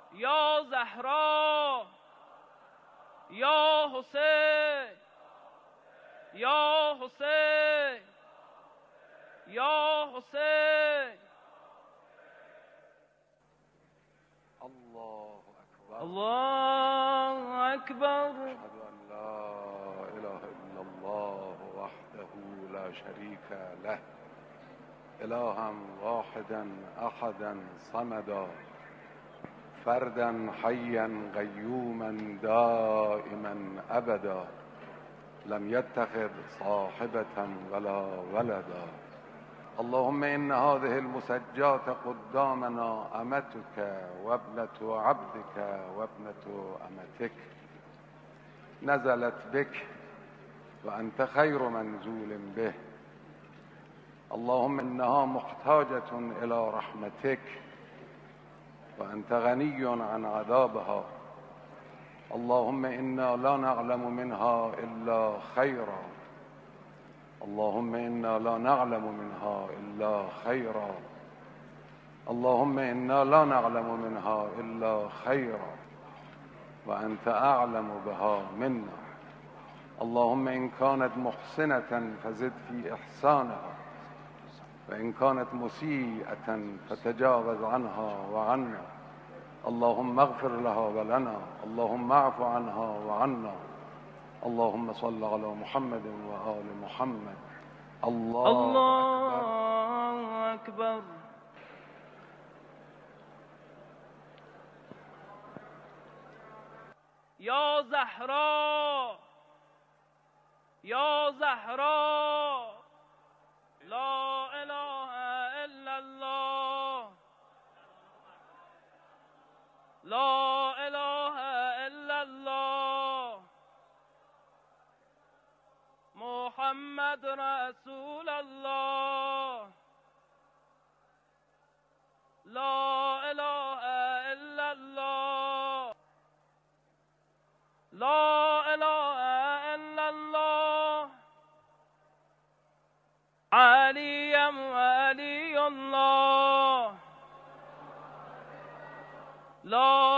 یا زهرا یا حسین یا حسین یا حسین. الله اکبر. الله اکبر. اشهد ان لا اله الا الله وحده لا شریک له الها واحدا احدا صمدا فردا حیا قیوما دائما ابدا لم يتخذ صاحبة ولا ولدا. اللهم إن هذه المسجات قدامنا أمتك وابنة عبدك وابنة أمتك نزلت بك وأنت خير منزول به. اللهم إنها محتاجة إلى رحمتك وأنت غني عن عذابها. اللهم إنا لا نعلم منها إلا خيرا. اللهم إنا لا نعلم منها إلا خيرا. اللهم إنا لا نعلم منها إلا خيرا وأنت أعلم بها منا. اللهم إن كانت محسنة فزد في إحسانها وإن كانت مسيئة فتجاوز عنها وعنا. اللهم اغفر لها ولنا. اللهم اعف عنها وعنا. اللهم صل على محمد وآل محمد. الله أكبر. یا زهرا یا زهرا لا اله الا الله لا اله الا الله محمد رسول الله لا اله الا الله لا اله الا الله علي ولي الله لا